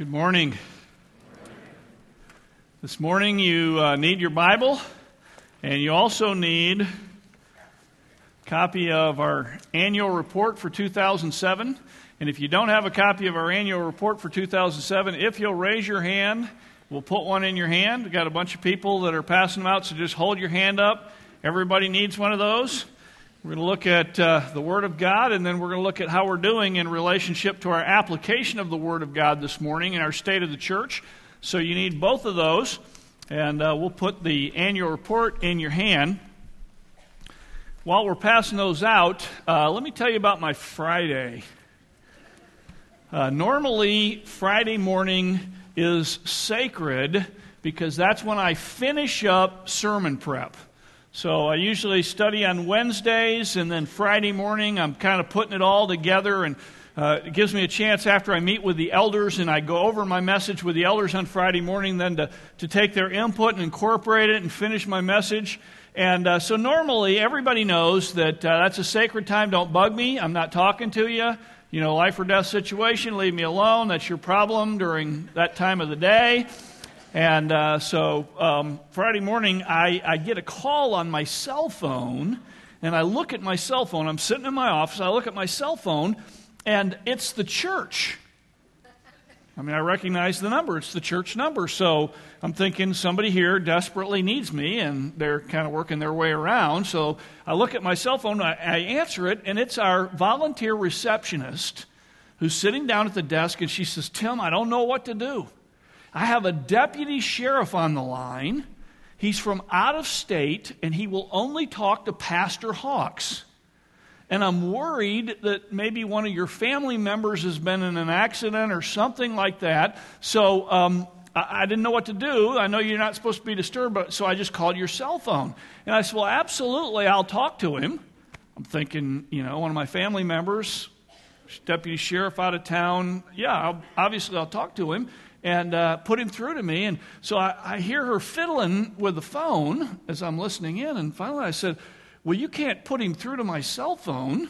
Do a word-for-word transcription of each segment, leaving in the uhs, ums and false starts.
Good morning. This morning you uh, need your Bible, and you also need a copy of our annual report for two thousand seven. And if you don't have a copy of our annual report for two thousand seven, if you'll raise your hand, we'll put one in your hand. We've got a bunch of people that are passing them out, so just hold your hand up. Everybody needs one of those. We're going to look at uh, the Word of God, and then we're going to look at how we're doing in relationship to our application of the Word of God this morning in our state of the church. So you need both of those, and uh, we'll put the annual report in your hand. While we're passing those out, uh, let me tell you about my Friday. Uh, normally, Friday morning is sacred because that's when I finish up sermon prep. So I usually study on Wednesdays, and then Friday morning I'm kind of putting it all together, and uh, it gives me a chance after I meet with the elders and I go over my message with the elders on Friday morning, then to, to take their input and incorporate it and finish my message. And uh, so normally everybody knows that uh, that's a sacred time. Don't bug me. I'm not talking to you. You know, life or death situation, leave me alone. That's your problem during that time of the day. And uh, so um, Friday morning, I, I get a call on my cell phone, and I look at my cell phone. I'm sitting in my office. I look at my cell phone, and it's the church. I mean, I recognize the number. It's the church number. So I'm thinking somebody here desperately needs me, and they're kind of working their way around. So I look at my cell phone, I, I answer it, and it's our volunteer receptionist who's sitting down at the desk, and she says, "Tim, I don't know what to do. I have a deputy sheriff on the line. He's from out of state, and he will only talk to Pastor Hawks. And I'm worried that maybe one of your family members has been in an accident or something like that. So um, I, I didn't know what to do. I know you're not supposed to be disturbed, but so I just called your cell phone." And I said, "Well, absolutely, I'll talk to him." I'm thinking, you know, one of my family members, deputy sheriff out of town. Yeah, I'll, obviously I'll talk to him. And uh, put him through to me. And so I, I hear her fiddling with the phone as I'm listening in. And finally I said, "Well, you can't put him through to my cell phone."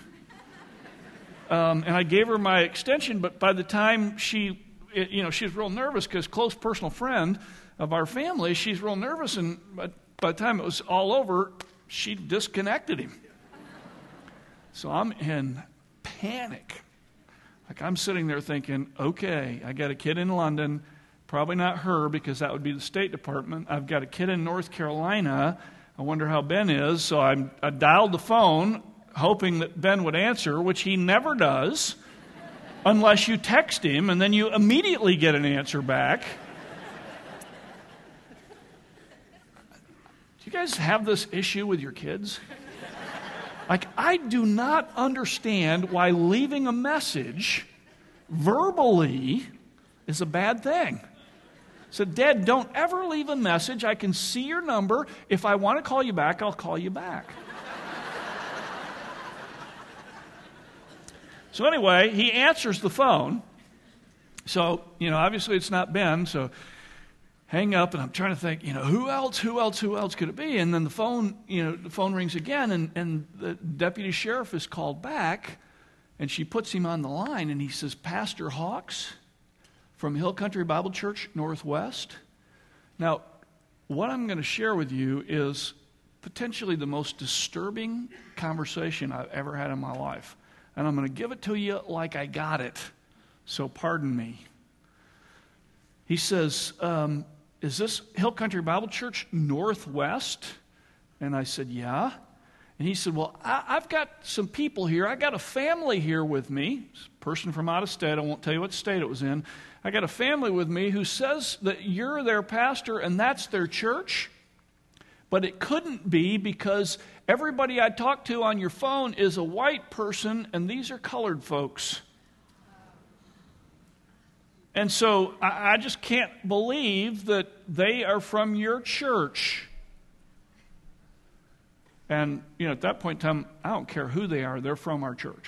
Um, and I gave her my extension. But by the time she, it, you know, she was real nervous because close personal friend of our family, she's real nervous. And by, by the time it was all over, she disconnected him. So I'm in panic. Like, I'm sitting there thinking, okay, I got a kid in London, probably not her because that would be the State Department. I've got a kid in North Carolina. I wonder how Ben is. So I, I dialed the phone hoping that Ben would answer, which he never does unless you text him, and then you immediately get an answer back. Do you guys have this issue with your kids? Like, I do not understand why leaving a message verbally is a bad thing. So, Dad, don't ever leave a message. I can see your number. If I want to call you back, I'll call you back. So anyway, he answers the phone. So, you know, obviously it's not Ben, so hang up, and I'm trying to think, you know, who else, who else, who else could it be? And then the phone, you know, the phone rings again, and, and the deputy sheriff is called back, and she puts him on the line, and he says, "Pastor Hawks from Hill Country Bible Church Northwest." Now, what I'm going to share with you is potentially the most disturbing conversation I've ever had in my life. And I'm going to give it to you like I got it, so pardon me. He says, um, "Is this Hill Country Bible Church Northwest?" And I said, "Yeah." And he said, "Well, I, I've got some people here. I got a family here with me. It's a person from out of state. I won't tell you what state it was in. I got a family with me who says that you're their pastor and that's their church. But it couldn't be because everybody I talk to on your phone is a white person and these are colored folks. And so I just can't believe that they are from your church." And, you know, at that point in time, I don't care who they are. They're from our church.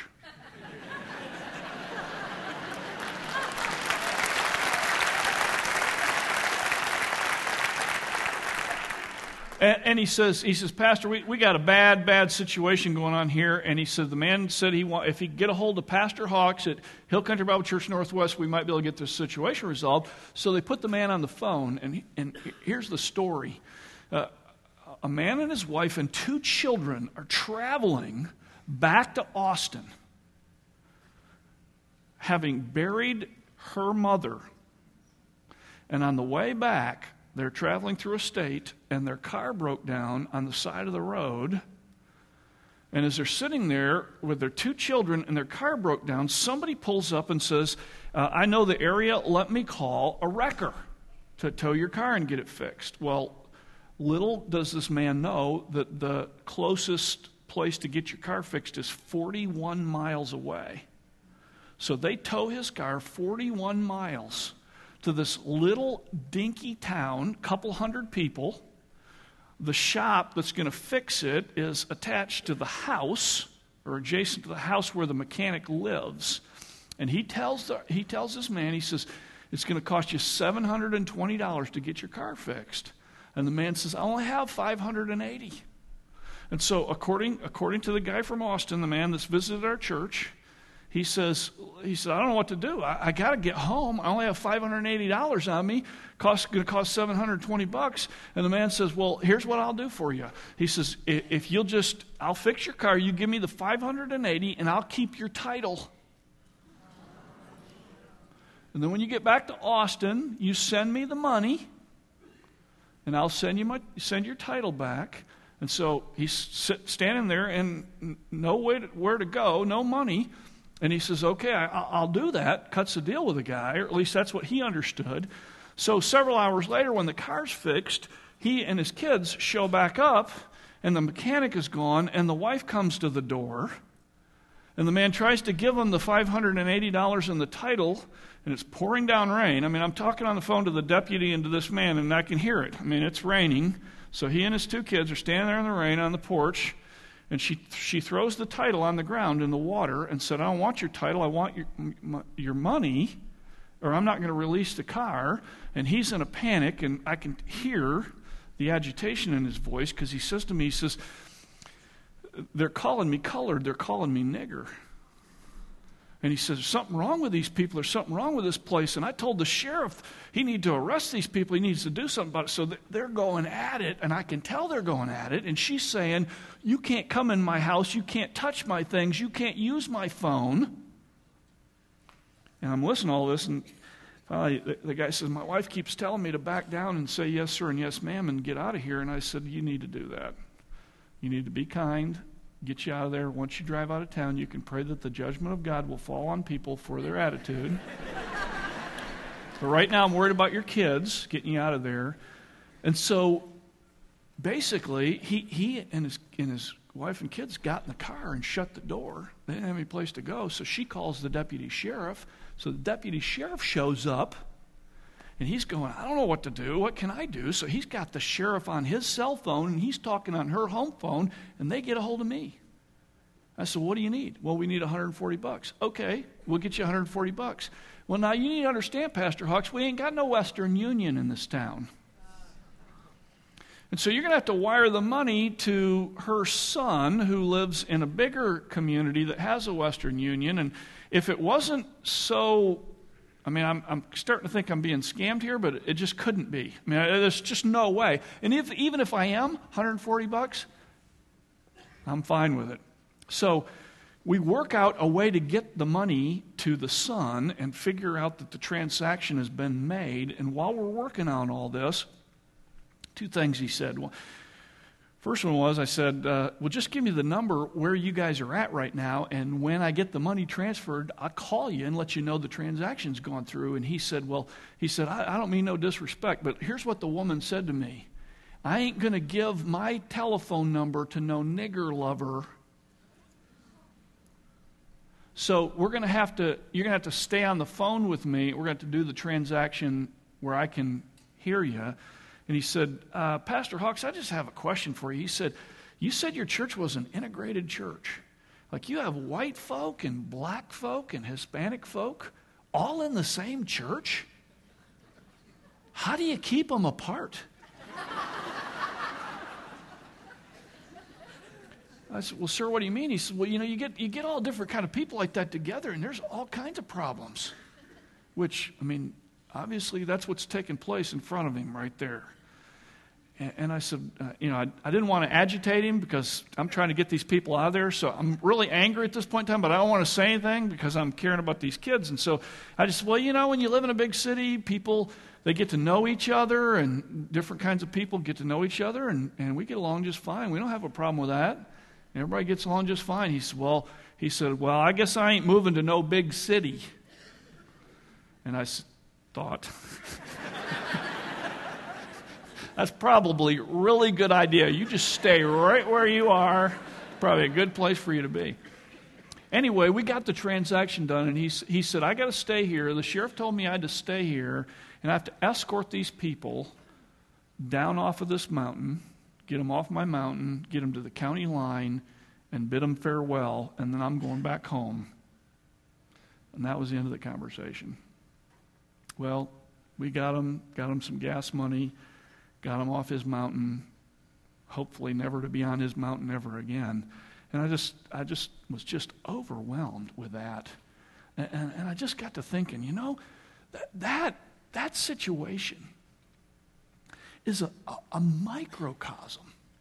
And, and he says, he says, Pastor, we, we got a bad, bad situation going on here. And he said, the man said he want, if he could get a hold of Pastor Hawks at Hill Country Bible Church Northwest, we might be able to get this situation resolved. So they put the man on the phone, and, he, and here's the story. Uh, a man and his wife and two children are traveling back to Austin, having buried her mother. And on the way back, they're traveling through a state, and their car broke down on the side of the road. And as they're sitting there with their two children and their car broke down, somebody pulls up and says, uh, I know the area, let me call a wrecker to tow your car and get it fixed. Well, little does this man know that the closest place to get your car fixed is forty-one miles away. So they tow his car forty-one miles to this little dinky town, couple hundred people. The shop that's going to fix it is attached to the house, or adjacent to the house where the mechanic lives. And he tells the, he tells this man, he says, it's going to cost you seven hundred twenty dollars to get your car fixed. And the man says, I only have five hundred eighty dollars. And so according, according to the guy from Austin, the man that's visited our church, He says, he said, I don't know what to do. I, I got to get home. I only have five hundred eighty dollars on me. Cost going to cost seven hundred twenty bucks. And the man says, well, here's what I'll do for you. He says, if you'll just, I'll fix your car. You give me the five hundred eighty, and I'll keep your title. And then when you get back to Austin, you send me the money, and I'll send you my send your title back. And so he's sit, standing there, and no way to, where to go, no money. And he says, okay, I, I'll do that. Cuts the deal with the guy, or at least that's what he understood. So several hours later, when the car's fixed, he and his kids show back up, and the mechanic is gone, and the wife comes to the door. And the man tries to give him the five hundred eighty dollars in the title, and it's pouring down rain. I mean, I'm talking on the phone to the deputy and to this man, and I can hear it. I mean, it's raining. So he and his two kids are standing there in the rain on the porch. And she she throws the title on the ground in the water and said, I don't want your title, I want your your money, or I'm not going to release the car. And he's in a panic, and I can hear the agitation in his voice, because he says to me, he says, they're calling me colored, they're calling me nigger. And he says, there's something wrong with these people, there's something wrong with this place. And I told the sheriff he needs to arrest these people, he needs to do something about it. So they're going at it, and I can tell they're going at it. And she's saying, you can't come in my house, you can't touch my things, you can't use my phone. And I'm listening to all this, and finally the, the guy says, my wife keeps telling me to back down and say yes, sir, and yes, ma'am, and get out of here. And I said, you need to do that. You need to be kind. Get you out of there. Once you drive out of town, you can pray that the judgment of God will fall on people for their attitude. But right now, I'm worried about your kids, getting you out of there. And so, basically, he, he and his and his wife and kids got in the car and shut the door. They didn't have any place to go, so she calls the deputy sheriff. So the deputy sheriff shows up, and he's going, I don't know what to do. What can I do? So he's got the sheriff on his cell phone, and he's talking on her home phone, and they get a hold of me. I said, what do you need? Well, we need one hundred forty bucks. Okay, we'll get you one hundred forty bucks. Well, now you need to understand, Pastor Hawks, we ain't got no Western Union in this town. And so you're going to have to wire the money to her son, who lives in a bigger community that has a Western Union. And if it wasn't so... I mean, I'm, I'm starting to think I'm being scammed here, but it just couldn't be. I mean, there's just no way. And if, even if I am, one hundred forty bucks, I'm fine with it. So we work out a way to get the money to the son and figure out that the transaction has been made. And while we're working on all this, two things he said. Well, first one was, I said, uh, well, just give me the number where you guys are at right now, and when I get the money transferred, I'll call you and let you know the transaction's gone through. And he said, well, he said, I, I don't mean no disrespect, but here's what the woman said to me. I ain't going to give my telephone number to no nigger lover. So we're going to have to, you're going to have to stay on the phone with me. We're going to have to do the transaction where I can hear you. And he said, uh, Pastor Hawks, I just have a question for you. He said, you said your church was an integrated church. Like you have white folk and black folk and Hispanic folk all in the same church? How do you keep them apart? I said, well, sir, what do you mean? He said, well, you know, you get you get all different kind of people like that together, and there's all kinds of problems. Which, I mean, obviously that's what's taking place in front of him right there. And, and I said, uh, you know, I, I didn't want to agitate him because I'm trying to get these people out of there. So I'm really angry at this point in time, but I don't want to say anything because I'm caring about these kids. And so I just said, well, you know, when you live in a big city, people, they get to know each other, and different kinds of people get to know each other, and, and we get along just fine. We don't have a problem with that. Everybody gets along just fine. He said, well, he said, well, I guess I ain't moving to no big city. And I thought, that's probably a really good idea. You just stay right where you are. Probably a good place for you to be. Anyway, we got the transaction done, and he, he said, I got to stay here. The sheriff told me I had to stay here, and I have to escort these people down off of this mountain, get them off my mountain, get them to the county line, and bid them farewell, and then I'm going back home. And that was the end of the conversation. Well, we got him, got him some gas money, got him off his mountain, hopefully never to be on his mountain ever again. And I just, I just was just overwhelmed with that. And, and, and I just got to thinking, you know, that that, that situation is a, a, a microcosm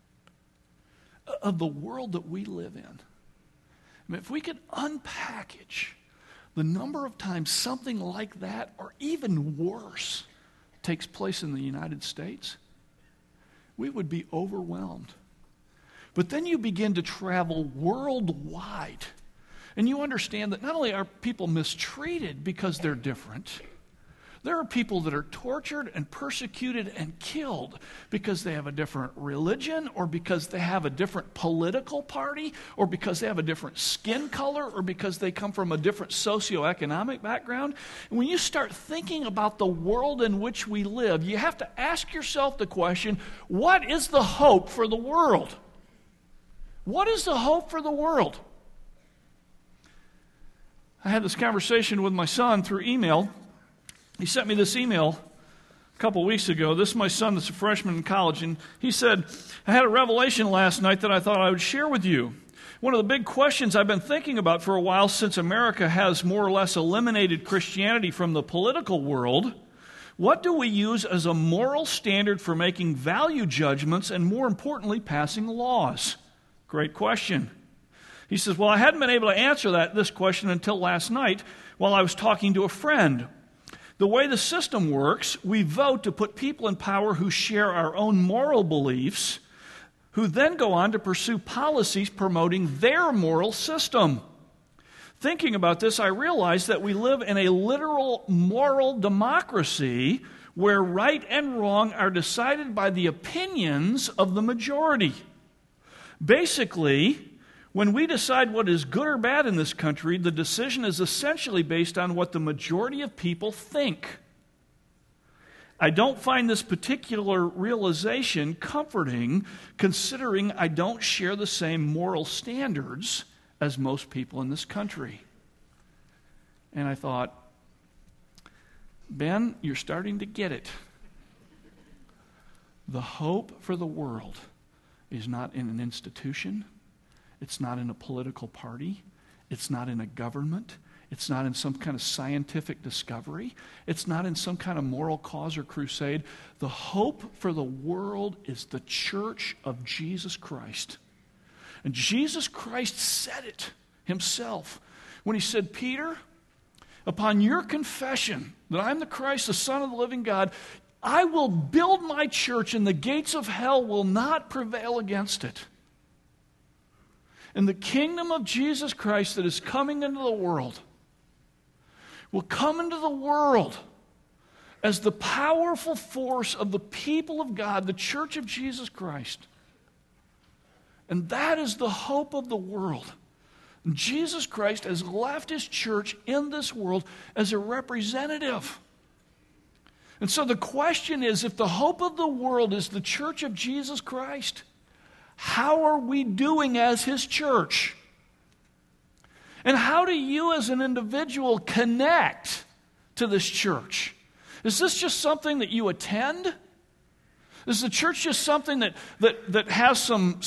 of the world that we live in. I mean, if we could unpackage the number of times something like that, or even worse, takes place in the United States, we would be overwhelmed. But then you begin to travel worldwide, and you understand that not only are people mistreated because they're different, there are people that are tortured and persecuted and killed because they have a different religion, or because they have a different political party, or because they have a different skin color, or because they come from a different socioeconomic background. And when you start thinking about the world in which we live, you have to ask yourself the question, what is the hope for the world? What is the hope for the world? I had this conversation with my son through email. He sent me this email a couple weeks ago. This is my son that's a freshman in college, and he said, I had a revelation last night that I thought I would share with you. One of the big questions I've been thinking about for a while, since America has more or less eliminated Christianity from the political world, what do we use as a moral standard for making value judgments and, more importantly, passing laws? Great question. He says, well, I hadn't been able to answer that this question until last night while I was talking to a friend. The way the system works, we vote to put people in power who share our own moral beliefs, who then go on to pursue policies promoting their moral system. Thinking about this, I realized that we live in a literal moral democracy where right and wrong are decided by the opinions of the majority. Basically, when we decide what is good or bad in this country, the decision is essentially based on what the majority of people think. I don't find this particular realization comforting, considering I don't share the same moral standards as most people in this country. And I thought, Ben, you're starting to get it. The hope for the world is not in an institution. It's not in a political party. It's not in a government. It's not in some kind of scientific discovery. It's not in some kind of moral cause or crusade. The hope for the world is the church of Jesus Christ. And Jesus Christ said it himself when he said, Peter, upon your confession that I'm the Christ, the Son of the living God, I will build my church, and the gates of hell will not prevail against it. And the kingdom of Jesus Christ that is coming into the world will come into the world as the powerful force of the people of God, the church of Jesus Christ. And that is the hope of the world. And Jesus Christ has left his church in this world as a representative. And so the question is, if the hope of the world is the church of Jesus Christ, how are we doing as his church? And how do you as an individual connect to this church? Is this just something that you attend? Is the church just something that that, that has some, some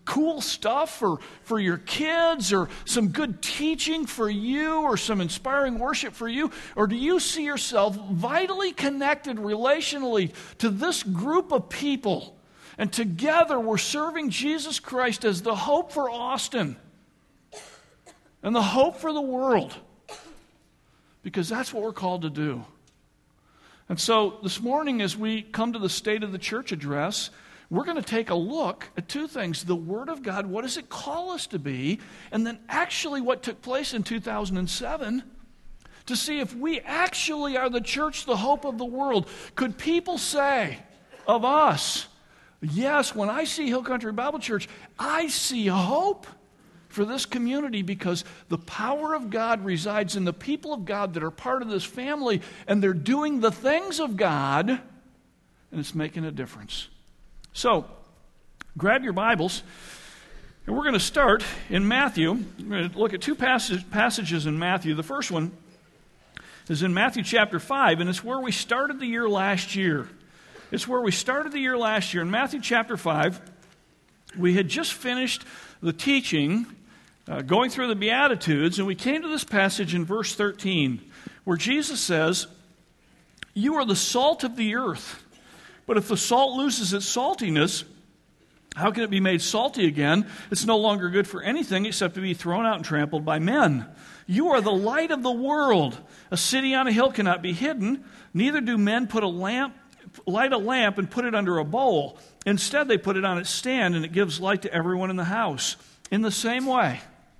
cool stuff for, for your kids, or some good teaching for you, or some inspiring worship for you? Or do you see yourself vitally connected relationally to this group of people? And together we're serving Jesus Christ as the hope for Austin and the hope for the world. Because that's what we're called to do. And so this morning, as we come to the State of the Church address, we're going to take a look at two things. The Word of God, what does it call us to be? And then actually what took place in two thousand seven, to see if we actually are the church, the hope of the world. Could people say of us, yes, when I see Hill Country Bible Church, I see hope for this community, because the power of God resides in the people of God that are part of this family, and they're doing the things of God, and it's making a difference. So, grab your Bibles, and we're going to start in Matthew. We're going to look at two passage, passages in Matthew. The first one is in Matthew chapter five, and it's where we started the year last year. It's where we started the year last year. In Matthew chapter five, we had just finished the teaching Uh, going through the Beatitudes, and we came to this passage in verse thirteen, where Jesus says, "You are the salt of the earth, but if the salt loses its saltiness, how can it be made salty again? It's no longer good for anything except to be thrown out and trampled by men. You are the light of the world. A city on a hill cannot be hidden, neither do men put a lamp, light a lamp and put it under a bowl. Instead, they put it on its stand, and it gives light to everyone in the house. In the same way,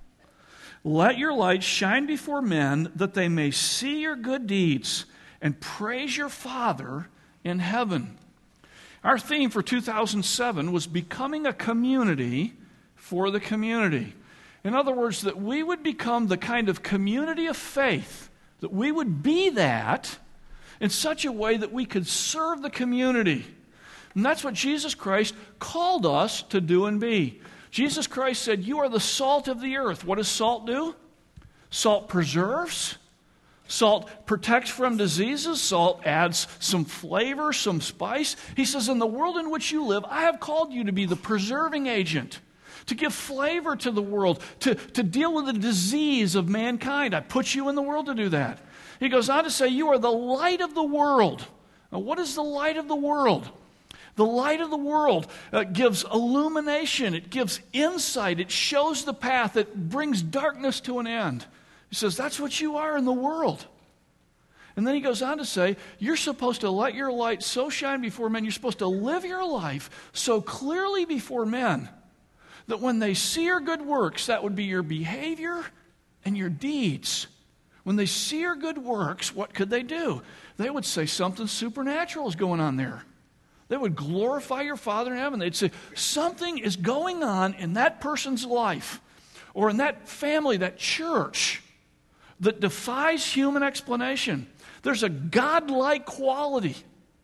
let your light shine before men, that they may see your good deeds and praise your Father in heaven." Our theme for two thousand seven was becoming a community for the community. In other words, that we would become the kind of community of faith, that we would be that in such a way that we could serve the community. And that's what Jesus Christ called us to do and be. Jesus Christ said, "You are the salt of the earth." What does salt do? Salt preserves. Salt protects from diseases. Salt adds some flavor, some spice. He says, in the world in which you live, I have called you to be the preserving agent, to give flavor to the world, to, to deal with the disease of mankind. I put you in the world to do that. He goes on to say, you are the light of the world. Now, what is the light of the world? The light of the world uh, gives illumination. It gives insight. It shows the path. It brings darkness to an end. He says, that's what you are in the world. And then he goes on to say, you're supposed to let your light so shine before men. You're supposed to live your life so clearly before men that when they see your good works, that would be your behavior and your deeds. When they see your good works, what could they do? They would say something supernatural is going on there. They would glorify your Father in heaven. They'd say, something is going on in that person's life or in that family, that church, that defies human explanation. There's a godlike quality.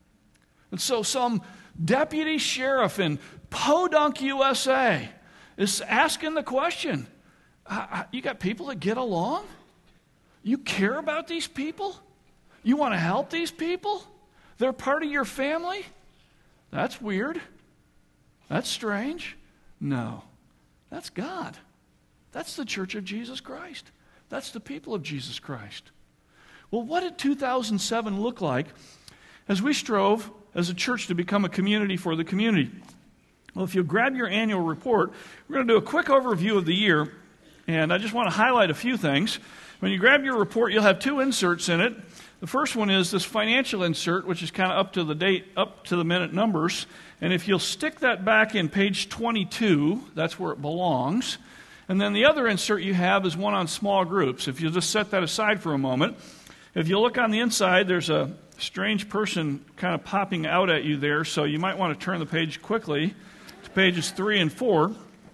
And so some deputy sheriff in Podunk, U S A is asking the question, you got people that get along? You care about these people? You want to help these people? They're part of your family? That's weird. That's strange. No, that's God. That's the church of Jesus Christ. That's the people of Jesus Christ. Well, what did two thousand seven look like as we strove as a church to become a community for the community? Well, if you'll grab your annual report, we're going to do a quick overview of the year, and I just want to highlight a few things. When you grab your report, you'll have two inserts in it. The first one is this financial insert, which is kind of up to the date, up to the minute numbers. And if you'll stick that back in page twenty-two, that's where it belongs. And then the other insert you have is one on small groups. If you'll just set that aside for a moment. If you look on the inside, there's a strange person kind of popping out at you there, so you might want to turn the page quickly to pages three and four.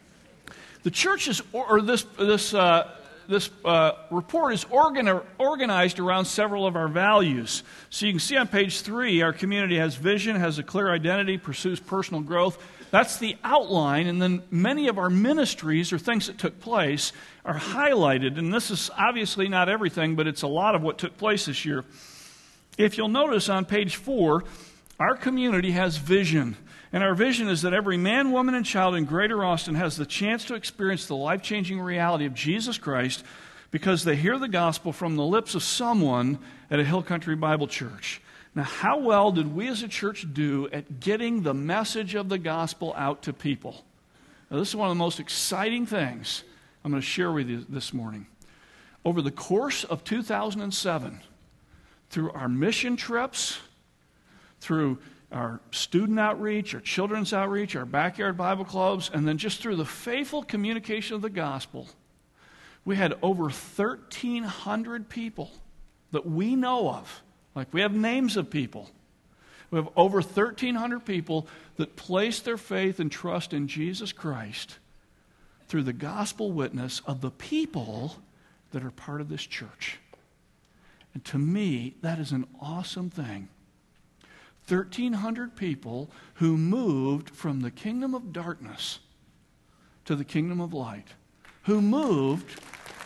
The church is, or this this uh, this uh, report is organ- organized around several of our values. So you can see on page three, our community has vision, has a clear identity, pursues personal growth. That's the outline, and then many of our ministries or things that took place are highlighted. And this is obviously not everything, but it's a lot of what took place this year. If you'll notice on page four, Our community has vision, and our vision is that every man, woman, and child in Greater Austin has the chance to experience the life-changing reality of Jesus Christ because they hear the gospel from the lips of someone at a Hill Country Bible Church. Now, how well did we as a church do at getting the message of the gospel out to people? Now, this is one of the most exciting things I'm going to share with you this morning. Over the course of two thousand seven, through our mission trips, through our student outreach, our children's outreach, our backyard Bible clubs, and then just through the faithful communication of the gospel, we had over thirteen hundred people that we know of. Like, we have names of people. We have over thirteen hundred people that placed their faith and trust in Jesus Christ through the gospel witness of the people that are part of this church. And to me, that is an awesome thing. thirteen hundred people who moved from the kingdom of darkness to the kingdom of light. Who moved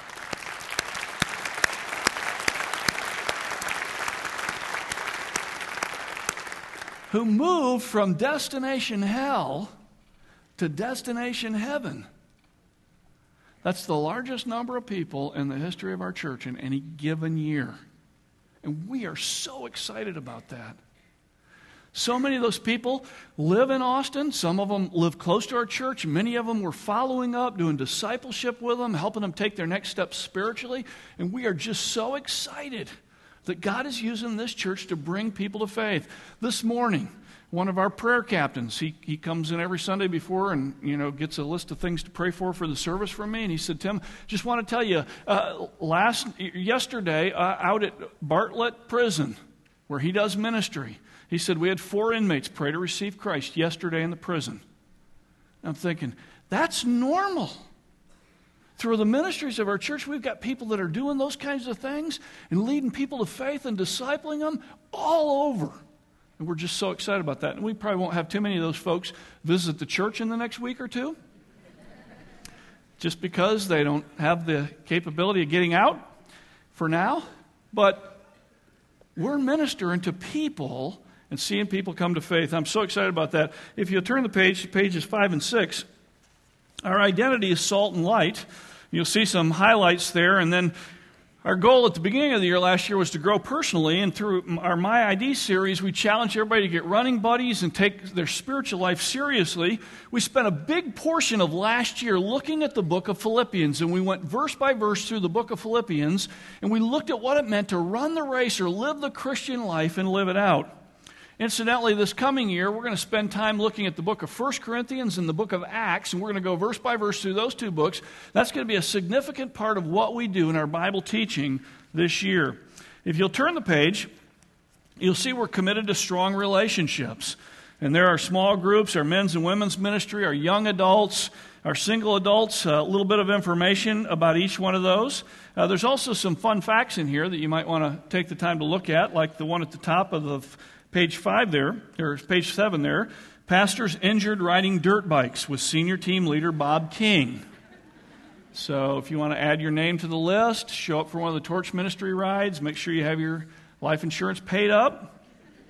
who moved from destination hell to destination heaven. That's the largest number of people in the history of our church in any given year. And we are so excited about that. So many of those people live in Austin. Some of them live close to our church. Many of them were following up, doing discipleship with them, helping them take their next steps spiritually. And we are just so excited that God is using this church to bring people to faith. This morning, one of our prayer captains, he, he comes in every Sunday before and, you know, gets a list of things to pray for for the service from me. And he said, Tim, just want to tell you, uh, last yesterday uh, out at Bartlett Prison, where he does ministry, he said we had four inmates pray to receive Christ yesterday in the prison. And I'm thinking, that's normal. Through the ministries of our church, we've got people that are doing those kinds of things and leading people to faith and discipling them all over. And we're just so excited about that. And we probably won't have too many of those folks visit the church in the next week or two, just because they don't have the capability of getting out for now. But we're ministering to people and seeing people come to faith. I'm so excited about that. If you'll turn the page to pages five and six, our identity is salt and light. You'll see some highlights there. And then our goal at the beginning of the year last year was to grow personally. And through our My I D series, we challenged everybody to get running buddies and take their spiritual life seriously. We spent a big portion of last year looking at the book of Philippians. And we went verse by verse through the book of Philippians. And we looked at what it meant to run the race or live the Christian life and live it out. Incidentally, this coming year, we're going to spend time looking at the book of First Corinthians and the book of Acts, and we're going to go verse by verse through those two books. That's going to be a significant part of what we do in our Bible teaching this year. If you'll turn the page, you'll see we're committed to strong relationships. And there are small groups, our men's and women's ministry, our young adults, our single adults, a little bit of information about each one of those. Uh, there's also some fun facts in here that you might want to take the time to look at, like the one at the top of the page five there, or page seven there. Pastors injured riding dirt bikes with senior team leader Bob King. So if you want to add your name to the list, show up for one of the torch ministry rides, make sure you have your life insurance paid up.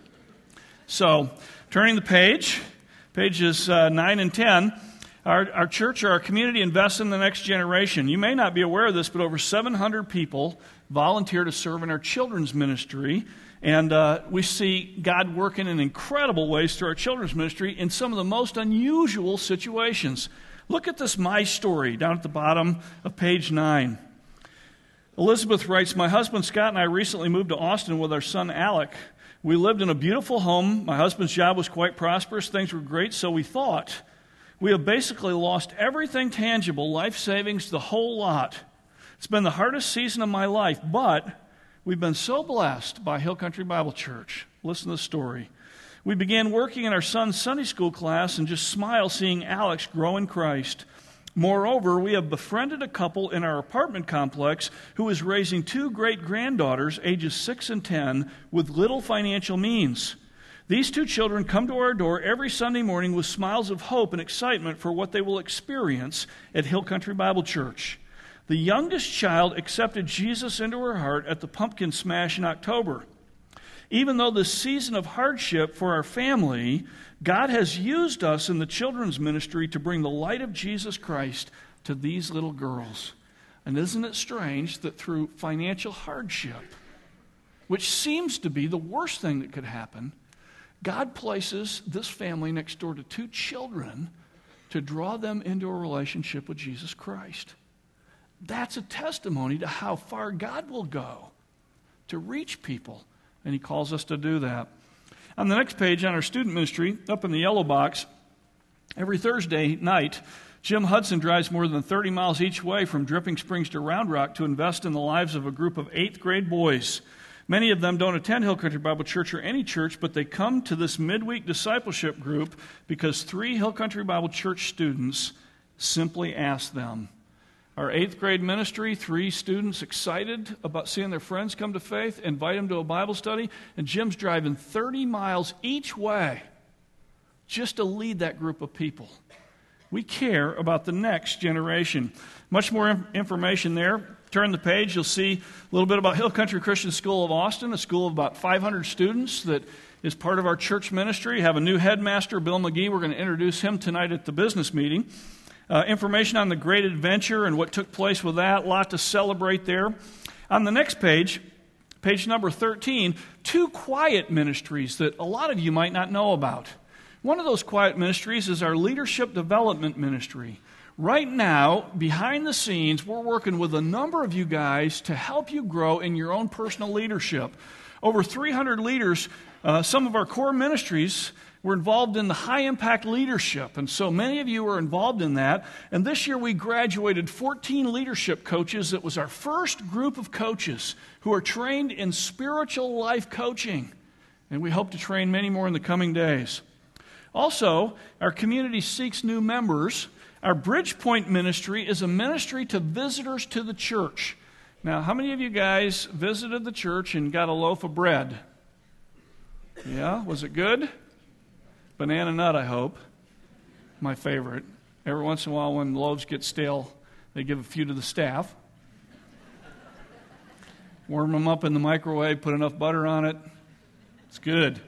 So turning the page, pages uh, nine and ten, our, our church or our community invests in the next generation. You may not be aware of this, but over seven hundred people volunteer to serve in our children's ministry. And uh, we see God working in incredible ways through our children's ministry in some of the most unusual situations. Look at this My Story down at the bottom of page nine. Elizabeth writes, my husband Scott and I recently moved to Austin with our son Alec. We lived in a beautiful home. My husband's job was quite prosperous. Things were great, so we thought. We have basically lost everything tangible, life savings, the whole lot. It's been the hardest season of my life, but we've been so blessed by Hill Country Bible Church. Listen to the story. We began working in our son's Sunday school class and just smile seeing Alex grow in Christ. Moreover, we have befriended a couple in our apartment complex who is raising two great-granddaughters, ages six and ten, with little financial means. These two children come to our door every Sunday morning with smiles of hope and excitement for what they will experience at Hill Country Bible Church. The youngest child accepted Jesus into her heart at the Pumpkin Smash in October. Even though this season of hardship for our family, God has used us in the children's ministry to bring the light of Jesus Christ to these little girls. And isn't it strange that through financial hardship, which seems to be the worst thing that could happen, God places this family next door to two children to draw them into a relationship with Jesus Christ. That's a testimony to how far God will go to reach people, and He calls us to do that. On the next page, on our student ministry, up in the yellow box, every Thursday night, Jim Hudson drives more than thirty miles each way from Dripping Springs to Round Rock to invest in the lives of a group of eighth grade boys. Many of them don't attend Hill Country Bible Church or any church, but they come to this midweek discipleship group because three Hill Country Bible Church students simply asked them. Our eighth grade ministry, three students excited about seeing their friends come to faith, invite them to a Bible study, and Jim's driving thirty miles each way just to lead that group of people. We care about the next generation. Much more information there. Turn the page, you'll see a little bit about Hill Country Christian School of Austin, a school of about five hundred students that is part of our church ministry. We have a new headmaster, Bill McGee. We're going to introduce him tonight at the business meeting. Uh, information on the great adventure and what took place with that. A lot to celebrate there. On the next page, page number thirteen, two quiet ministries that a lot of you might not know about. One of those quiet ministries is our leadership development ministry. Right now, behind the scenes, we're working with a number of you guys to help you grow in your own personal leadership. Over three hundred leaders, uh, some of our core ministries were involved in the high-impact leadership, and so many of you are involved in that. And this year we graduated fourteen leadership coaches. It was our first group of coaches who are trained in spiritual life coaching, and we hope to train many more in the coming days. Also, our community seeks new members. Our Bridgepoint ministry is a ministry to visitors to the church. Now, how many of you guys visited the church and got a loaf of bread? Yeah, was it good? Banana nut, I hope. My favorite. Every once in a while when loaves get stale, they give a few to the staff. Warm them up in the microwave, put enough butter on it. It's good.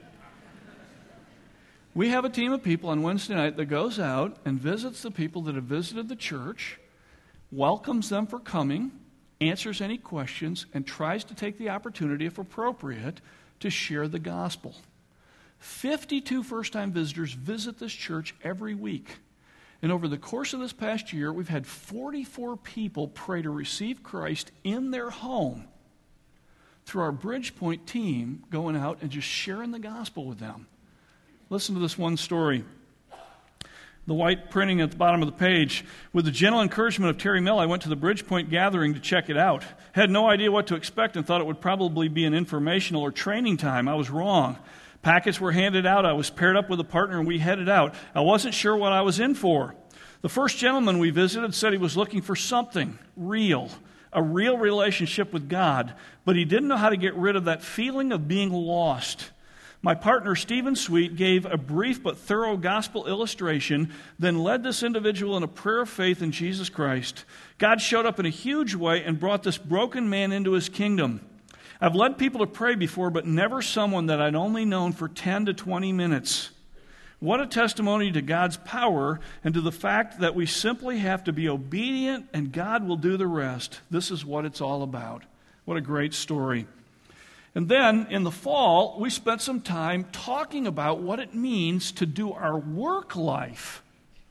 We have a team of people on Wednesday night that goes out and visits the people that have visited the church, welcomes them for coming, answers any questions, and tries to take the opportunity, if appropriate, to share the gospel. fifty-two first-time visitors visit this church every week. And over the course of this past year, we've had forty-four people pray to receive Christ in their home through our Bridgepoint team going out and just sharing the gospel with them. Listen to this one story. The white printing at the bottom of the page. With the gentle encouragement of Terry Mill, I went to the Bridgepoint gathering to check it out. Had no idea what to expect and thought it would probably be an informational or training time. I was wrong. Packets were handed out. I was paired up with a partner and we headed out. I wasn't sure what I was in for. The first gentleman we visited said he was looking for something real, a real relationship with God, but he didn't know how to get rid of that feeling of being lost. My partner, Stephen Sweet, gave a brief but thorough gospel illustration, then led this individual in a prayer of faith in Jesus Christ. God showed up in a huge way and brought this broken man into His kingdom. I've led people to pray before, but never someone that I'd only known for ten to twenty minutes. What a testimony to God's power and to the fact that we simply have to be obedient and God will do the rest. This is what it's all about. What a great story. And then, in the fall, we spent some time talking about what it means to do our work life,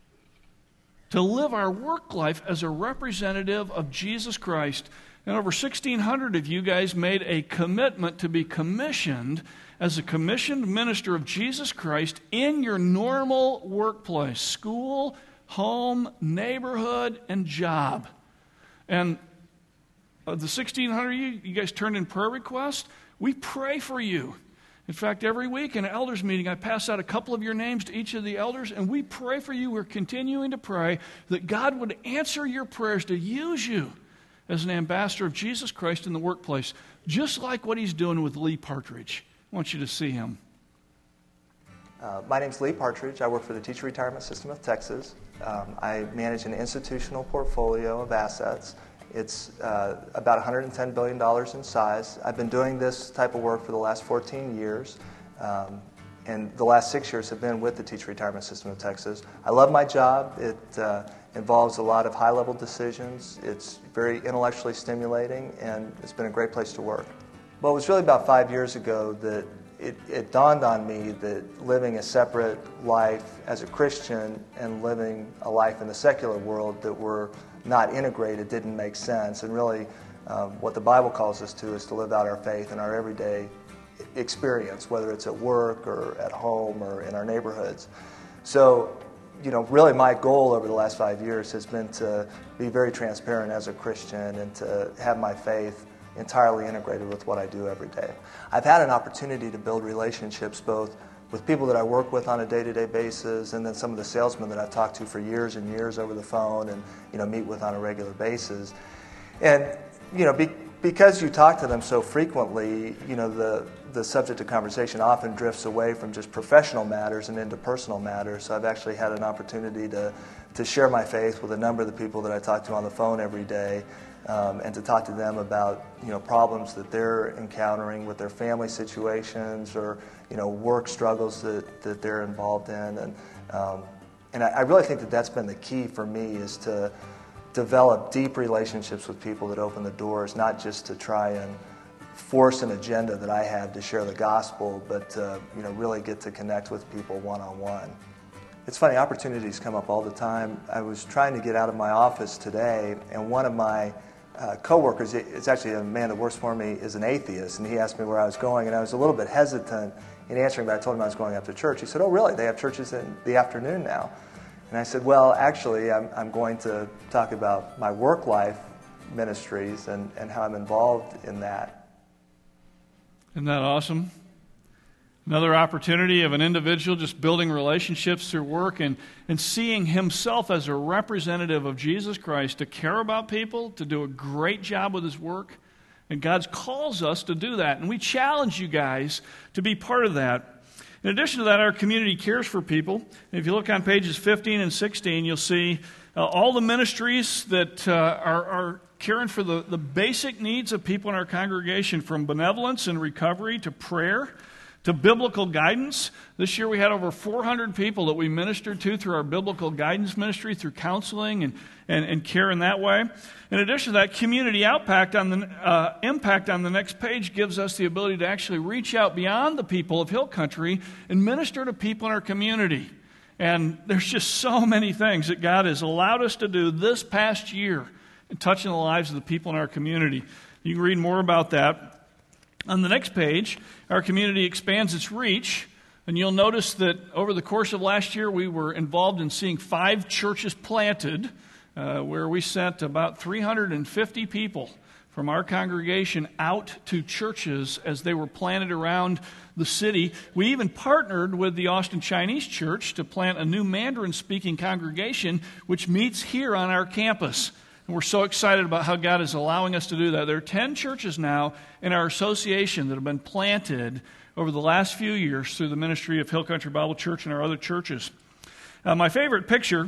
to live our work life as a representative of Jesus Christ. And over sixteen hundred of you guys made a commitment to be commissioned as a commissioned minister of Jesus Christ in your normal workplace, school, home, neighborhood, and job. And of the sixteen hundred of you, you guys turned in prayer requests. We pray for you. In fact, every week in an elders meeting, I pass out a couple of your names to each of the elders, and we pray for you. We're continuing to pray that God would answer your prayers to use you as an ambassador of Jesus Christ in the workplace, just like what He's doing with Lee Partridge. I want you to see him. Uh, my name's Lee Partridge. I work for the Teacher Retirement System of Texas. Um, I manage an institutional portfolio of assets It's uh, about one hundred ten billion dollars in size. I've been doing this type of work for the last fourteen years, um, and the last six years have been with the Teacher Retirement System of Texas. I love my job. It uh, involves a lot of high-level decisions. It's very intellectually stimulating, and it's been a great place to work. Well, it was really about five years ago that it, it dawned on me that living a separate life as a Christian and living a life in the secular world that were not integrated didn't make sense. And really, um, what the Bible calls us to is to live out our faith in our everyday experience, whether it's at work or at home or in our neighborhoods. So, you know, really my goal over the last five years has been to be very transparent as a Christian and to have my faith entirely integrated with what I do every day. I've had an opportunity to build relationships both with people that I work with on a day-to-day basis and then some of the salesmen that I've talked to for years and years over the phone and, you know, meet with on a regular basis. And, you know, be, because you talk to them so frequently, you know, the, the subject of conversation often drifts away from just professional matters and into personal matters. So I've actually had an opportunity to, to share my faith with a number of the people that I talk to on the phone every day. Um, and to talk to them about, you know, problems that they're encountering with their family situations or, you know, work struggles that, that they're involved in. And um, and I, I really think that that's been the key for me, is to develop deep relationships with people that open the doors, not just to try and force an agenda that I have to share the gospel, but to, you know, really get to connect with people one-on-one. It's funny, opportunities come up all the time. I was trying to get out of my office today, and one of my Uh, co-workers, it's actually a man that works for me, is an atheist, and he asked me where I was going, and I was a little bit hesitant in answering, but I told him I was going after church. He said, "Oh, really? They have churches in the afternoon now?" And I said, "Well, actually, I'm, I'm going to talk about my work life ministries and, and how I'm involved in that." Isn't that awesome? Another opportunity of an individual just building relationships through work and, and seeing himself as a representative of Jesus Christ, to care about people, to do a great job with his work. And God calls us to do that. And we challenge you guys to be part of that. In addition to that, our community cares for people. And if you look on pages fifteen and sixteen, you'll see uh, all the ministries that uh, are, are caring for the, the basic needs of people in our congregation, from benevolence and recovery to prayer, to biblical guidance. This year we had over four hundred people that we ministered to through our biblical guidance ministry, through counseling and, and, and care in that way. In addition to that, community impact on the uh, impact on the next page gives us the ability to actually reach out beyond the people of Hill Country and minister to people in our community. And there's just so many things that God has allowed us to do this past year in touching the lives of the people in our community. You can read more about that. On the next page, our community expands its reach, and you'll notice that over the course of last year, we were involved in seeing five churches planted, uh, where we sent about three hundred fifty people from our congregation out to churches as they were planted around the city. We even partnered with the Austin Chinese Church to plant a new Mandarin-speaking congregation, which meets here on our campus. And we're so excited about how God is allowing us to do that. There are ten churches now in our association that have been planted over the last few years through the ministry of Hill Country Bible Church and our other churches. Uh, my favorite picture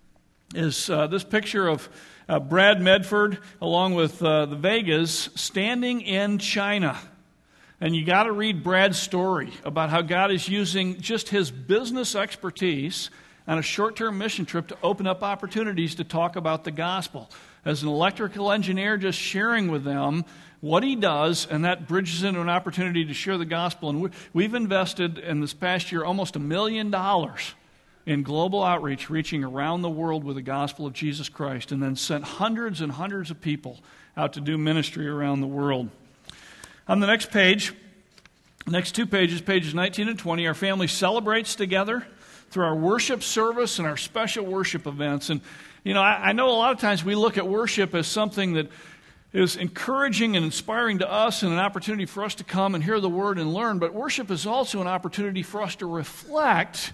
is uh, this picture of uh, Brad Medford along with uh, the Vegas standing in China. And you got to read Brad's story about how God is using just his business expertise on a short-term mission trip to open up opportunities to talk about the gospel. As an electrical engineer, just sharing with them what he does, and that bridges into an opportunity to share the gospel. And we've invested in this past year almost a million dollars in global outreach, reaching around the world with the gospel of Jesus Christ, and then sent hundreds and hundreds of people out to do ministry around the world. On the next page, next two pages, pages nineteen and twenty, our family celebrates together through our worship service and our special worship events. And, you know, I, I know a lot of times we look at worship as something that is encouraging and inspiring to us and an opportunity for us to come and hear the word and learn, but worship is also an opportunity for us to reflect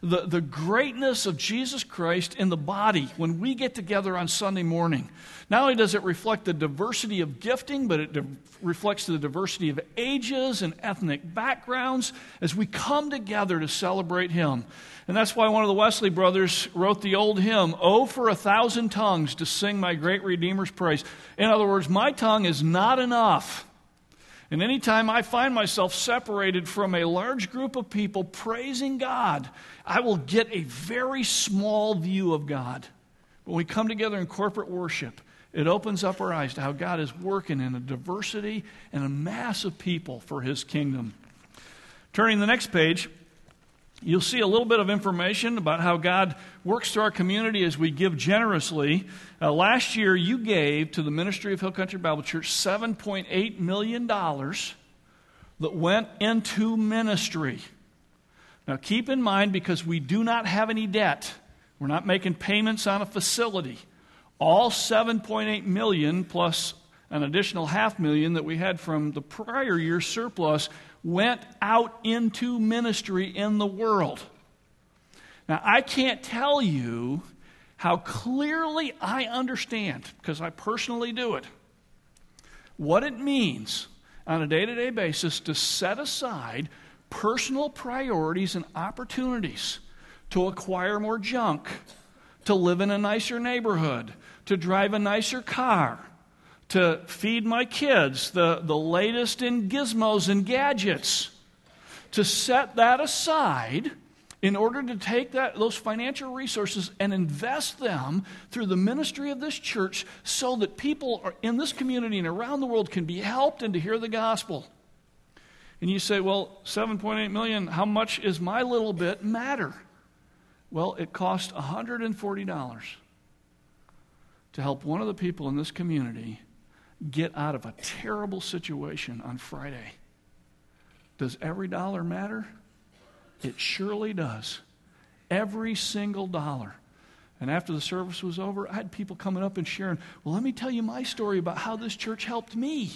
the, the greatness of Jesus Christ in the body when we get together on Sunday morning. Not only does it reflect the diversity of gifting, but it de- reflects the diversity of ages and ethnic backgrounds as we come together to celebrate Him. And that's why one of the Wesley brothers wrote the old hymn, "Oh, for a thousand tongues to sing my great Redeemer's praise." In other words, my tongue is not enough. And anytime I find myself separated from a large group of people praising God, I will get a very small view of God. When we come together in corporate worship, it opens up our eyes to how God is working in a diversity and a mass of people for His kingdom. Turning to the next page, you'll see a little bit of information about how God works through our community as we give generously. Uh, last year, you gave to the ministry of Hill Country Bible Church seven point eight million dollars that went into ministry. Now, keep in mind, because we do not have any debt, we're not making payments on a facility. All seven point eight million dollars plus an additional half million that we had from the prior year's surplus went out into ministry in the world. Now, I can't tell you how clearly I understand, because I personally do it, what it means on a day-to-day basis to set aside personal priorities and opportunities to acquire more junk, to live in a nicer neighborhood, to drive a nicer car, to feed my kids the, the latest in gizmos and gadgets, to set that aside in order to take that, those financial resources and invest them through the ministry of this church so that people are in this community and around the world can be helped and to hear the gospel. And you say, well, seven point eight million dollars, how much is my little bit matter? Well, it cost one hundred forty dollars to help one of the people in this community get out of a terrible situation on Friday. Does every dollar matter? It surely does. Every single dollar. And after the service was over, I had people coming up and sharing, well, let me tell you my story about how this church helped me.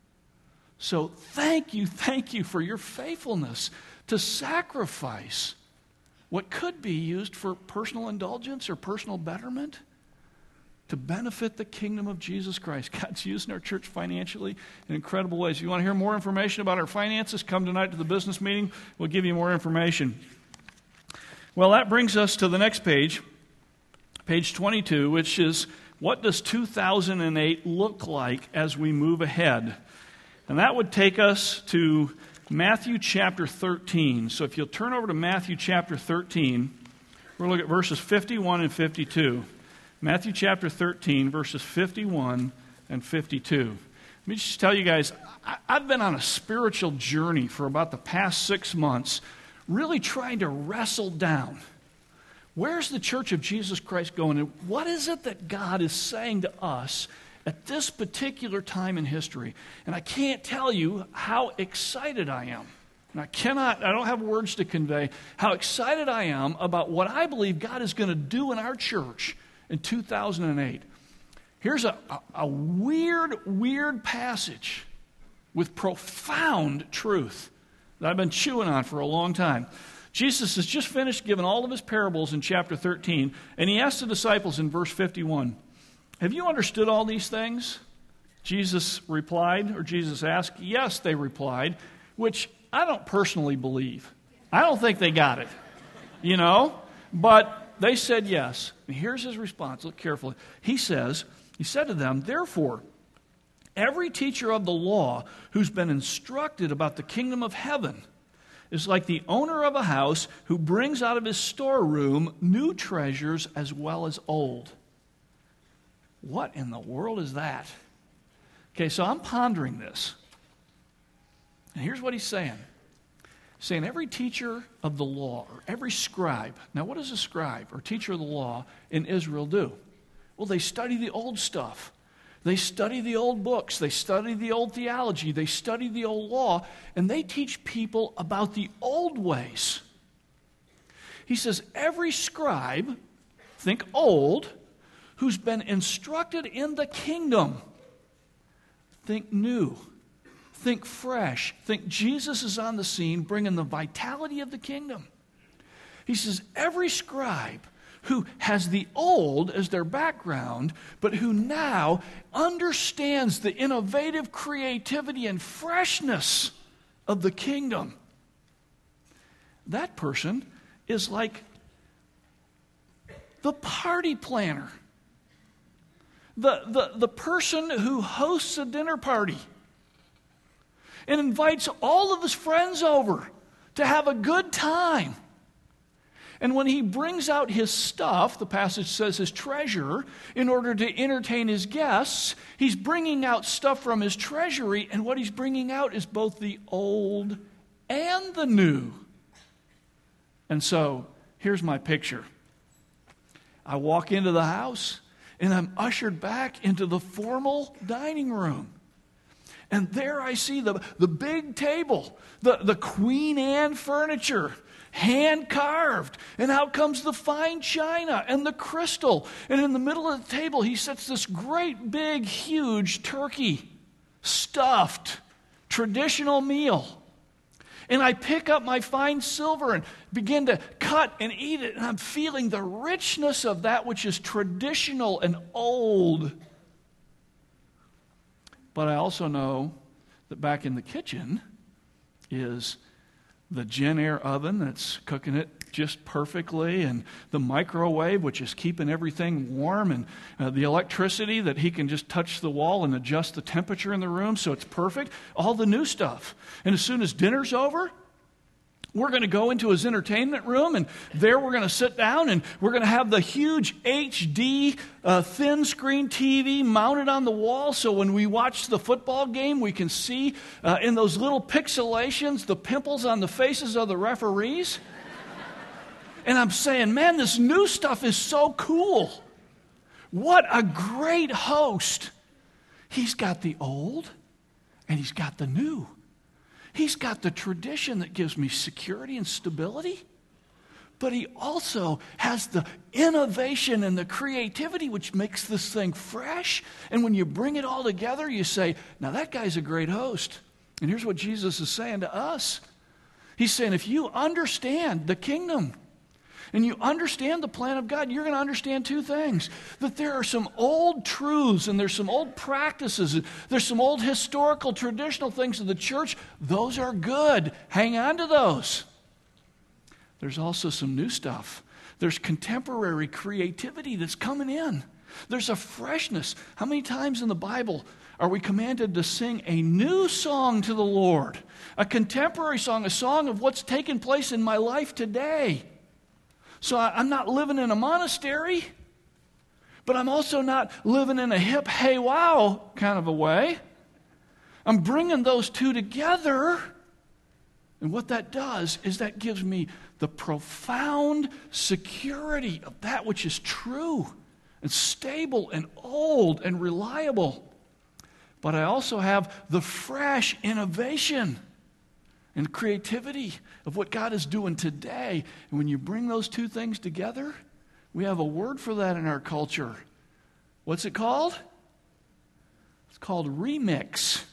So thank you, thank you for your faithfulness to sacrifice what could be used for personal indulgence or personal betterment to benefit the kingdom of Jesus Christ. God's using our church financially in incredible ways. If you want to hear more information about our finances, come tonight to the business meeting. We'll give you more information. Well, that brings us to the next page, page twenty-two, which is, what does two thousand eight look like as we move ahead? And that would take us to Matthew chapter thirteen. So if you'll turn over to Matthew chapter thirteen, we're going to look at verses fifty-one and fifty-two. Matthew chapter thirteen, verses fifty-one and fifty-two. Let me just tell you guys, I've been on a spiritual journey for about the past six months, really trying to wrestle down, where's the Church of Jesus Christ going, and what is it that God is saying to us at this particular time in history? And I can't tell you how excited I am. And I cannot, I don't have words to convey how excited I am about what I believe God is going to do in our church in two thousand eight. Here's a, a, a weird, weird passage with profound truth that I've been chewing on for a long time. Jesus has just finished giving all of his parables in chapter thirteen, and he asked the disciples in verse fifty-one, have you understood all these things? Jesus replied, or Jesus asked, yes, they replied, which I don't personally believe. I don't think they got it, you know, but they said yes. And here's his response. Look carefully. He says, he said to them, therefore, every teacher of the law who's been instructed about the kingdom of heaven is like the owner of a house who brings out of his storeroom new treasures as well as old. What in the world is that? Okay, so I'm pondering this. And here's what he's saying. Saying every teacher of the law, or every scribe. Now, what does a scribe or teacher of the law in Israel do? Well, they study the old stuff. They study the old books. They study the old theology. They study the old law. And they teach people about the old ways. He says, every scribe, think old, who's been instructed in the kingdom, think new. Think fresh. Think Jesus is on the scene bringing the vitality of the kingdom. He He says, every scribe who has the old as their background, but who now understands the innovative creativity and freshness of the kingdom, that person is like the party planner, the, the, the person who hosts a dinner party and invites all of his friends over to have a good time. And when he brings out his stuff, the passage says his treasure, in order to entertain his guests, he's bringing out stuff from his treasury, and what he's bringing out is both the old and the new. And so, here's my picture. I walk into the house, and I'm ushered back into the formal dining room. And there I see the, the big table, the, the Queen Anne furniture, hand-carved. And out comes the fine china and the crystal. And in the middle of the table, he sets this great, big, huge turkey, stuffed, traditional meal. And I pick up my fine silver and begin to cut and eat it. And I'm feeling the richness of that which is traditional and old. But I also know that back in the kitchen is the Jenn-Air oven that's cooking it just perfectly, and the microwave, which is keeping everything warm, and uh, the electricity that he can just touch the wall and adjust the temperature in the room so it's perfect. All the new stuff. And as soon as dinner's over, we're going to go into his entertainment room, and there we're going to sit down, and we're going to have the huge H D uh, thin screen T V mounted on the wall, so when we watch the football game, we can see uh, in those little pixelations the pimples on the faces of the referees. And I'm saying, man, this new stuff is so cool. What a great host. He's got the old, and he's got the new. He's got the tradition that gives me security and stability, but he also has the innovation and the creativity which makes this thing fresh. And when you bring it all together, you say, now that guy's a great host. And here's what Jesus is saying to us. He's saying, if you understand the kingdom and you understand the plan of God, you're going to understand two things. That there are some old truths and there's some old practices. And there's some old historical, traditional things of the church. Those are good. Hang on to those. There's also some new stuff. There's contemporary creativity that's coming in. There's a freshness. How many times in the Bible are we commanded to sing a new song to the Lord? A contemporary song, a song of what's taking place in my life today. So I'm not living in a monastery, but I'm also not living in a hip, hey, wow kind of a way. I'm bringing those two together, and what that does is that gives me the profound security of that which is true and stable and old and reliable. But I also have the fresh innovation and creativity of what God is doing today. And when you bring those two things together, we have a word for that in our culture. What's it called? It's called remix.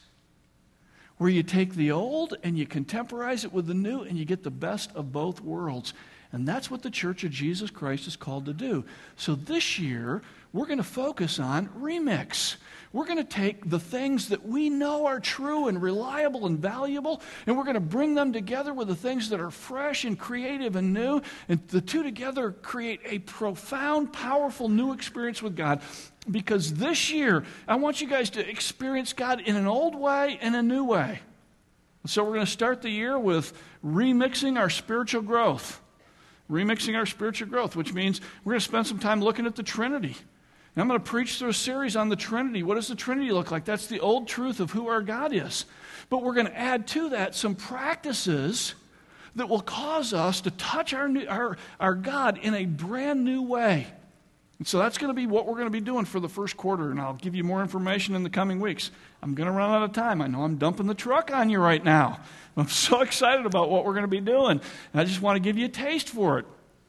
Where you take the old and you contemporize it with the new and you get the best of both worlds. And that's what the Church of Jesus Christ is called to do. So this year, we're going to focus on remix. We're going to take the things that we know are true and reliable and valuable, and we're going to bring them together with the things that are fresh and creative and new, and the two together create a profound, powerful new experience with God. Because this year, I want you guys to experience God in an old way and a new way. So we're going to start the year with remixing our spiritual growth. Remixing our spiritual growth, which means we're going to spend some time looking at the Trinity. And I'm going to preach through a series on the Trinity. What does the Trinity look like? That's the old truth of who our God is. But we're going to add to that some practices that will cause us to touch our, new, our, our God in a brand new way. And so that's going to be what we're going to be doing for the first quarter, and I'll give you more information in the coming weeks. I'm going to run out of time. I know I'm dumping the truck on you right now. I'm so excited about what we're going to be doing. And I just want to give you a taste for it.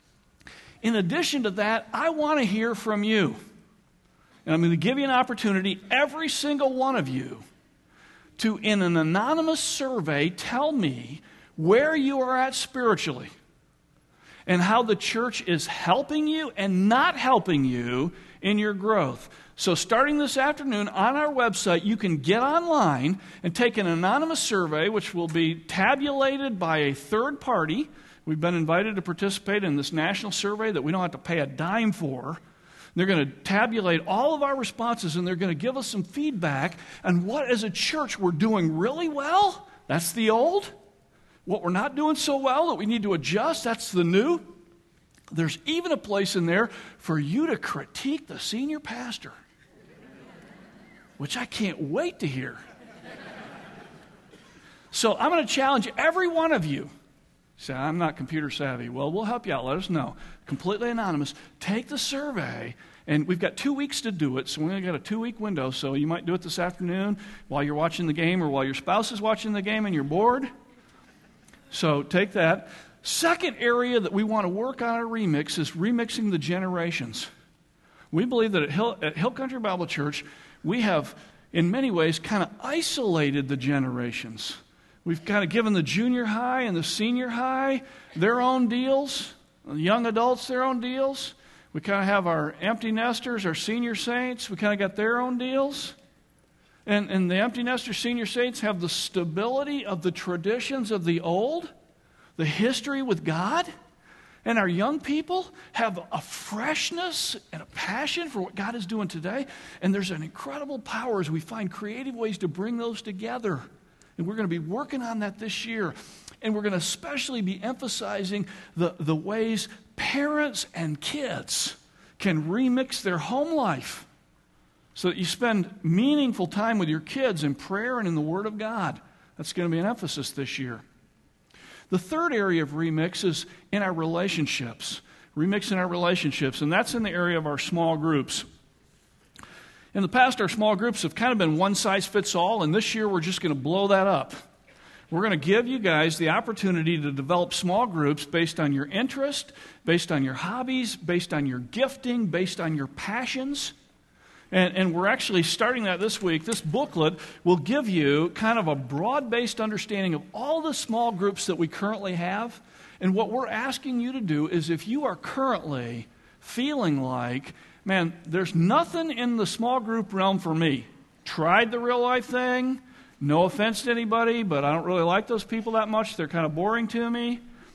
In addition to that, I want to hear from you. And I'm going to give you an opportunity, every single one of you, to, in an anonymous survey, tell me where you are at spiritually. and how the church is helping you and not helping you in your growth. So starting this afternoon on our website, you can get online and take an anonymous survey, which will be tabulated by a third party. We've been invited to participate in this national survey that we don't have to pay a dime for. They're going to tabulate all of our responses, and they're going to give us some feedback on what, as a church, we're doing really well. That's the old. What we're not doing so well that we need to adjust, that's the new. There's even a place in there for you to critique the senior pastor, which I can't wait to hear. So I'm going to challenge every one of you. Say, I'm not computer savvy. Well, we'll help you out. Let us know. Completely anonymous. Take the survey, and we've got two weeks to do it, so we've only got a two-week window, so you might do it this afternoon while you're watching the game or while your spouse is watching the game and you're bored. So take that. Second area that we want to work on our remix is remixing the generations. We believe that at Hill, at Hill Country Bible Church, we have, in many ways, kind of isolated the generations. We've kind of given the junior high and the senior high their own deals, the young adults their own deals. We kind of have our empty nesters, our senior saints, we kind of got their own deals. And, and the empty nester senior saints have the stability of the traditions of the old, the history with God. And our young people have a freshness and a passion for what God is doing today. And there's an incredible power as we find creative ways to bring those together. And we're going to be working on that this year. And we're going to especially be emphasizing the, the ways parents and kids can remix their home life so that you spend meaningful time with your kids in prayer and in the Word of God. That's going to be an emphasis this year. The third area of remix is in our relationships. Remix in our relationships, and that's in the area of our small groups. In the past, our small groups have kind of been one size fits all, and this year we're just going to blow that up. We're going to give you guys the opportunity to develop small groups based on your interest, based on your hobbies, based on your gifting, based on your passions. And, and we're actually starting that this week. This booklet will give you kind of a broad-based understanding of all the small groups that we currently have. And what we're asking you to do is, if you are currently feeling like, man, there's nothing in the small group realm for me. Tried the real life thing. No offense to anybody, but I don't really like those people that much. They're kind of boring to me.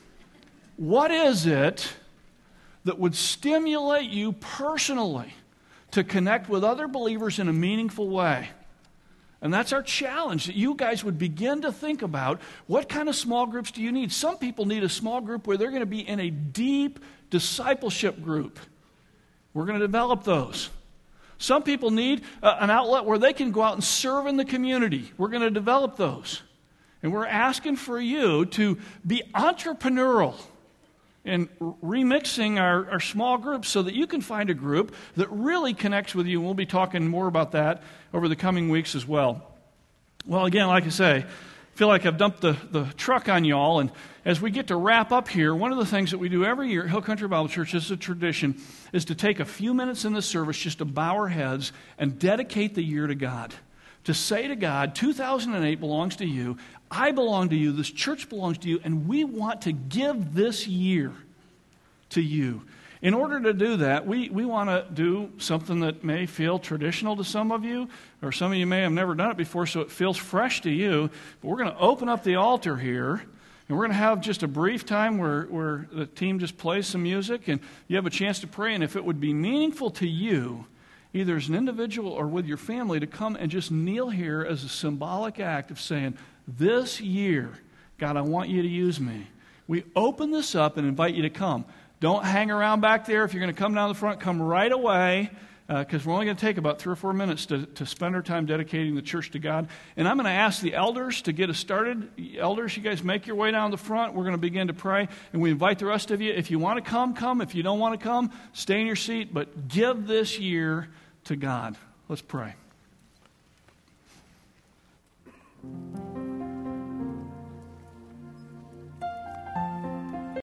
What is it that would stimulate you personally to connect with other believers in a meaningful way? And that's our challenge, that you guys would begin to think about, what kind of small groups do you need? Some people need a small group where they're going to be in a deep discipleship group. We're going to develop those. Some people need uh, an outlet where they can go out and serve in the community. We're going to develop those. And we're asking for you to be entrepreneurial and remixing our, our small groups so that you can find a group that really connects with you. And we'll be talking more about that over the coming weeks as well. Well, again, like I say, I feel like I've dumped the, the truck on y'all. And as we get to wrap up here, one of the things that we do every year at Hill Country Bible Church, as a tradition, is to take a few minutes in the service just to bow our heads and dedicate the year to God. To say to God, two thousand eight belongs to you, I belong to you, this church belongs to you, and we want to give this year to you. In order to do that, we, we want to do something that may feel traditional to some of you, or some of you may have never done it before, so it feels fresh to you. But we're going to open up the altar here, and we're going to have just a brief time where, where the team just plays some music, and you have a chance to pray. And if it would be meaningful to you, either as an individual or with your family, to come and just kneel here as a symbolic act of saying, this year, God, I want you to use me. We open this up and invite you to come. Don't hang around back there. If you're going to come down the front, come right away, because uh, we're only going to take about three or four minutes to, to spend our time dedicating the church to God. And I'm going to ask the elders to get us started. Elders, you guys make your way down the front. We're going to begin to pray, and we invite the rest of you. If you want to come, come. If you don't want to come, stay in your seat, but give this year to God. Let's pray.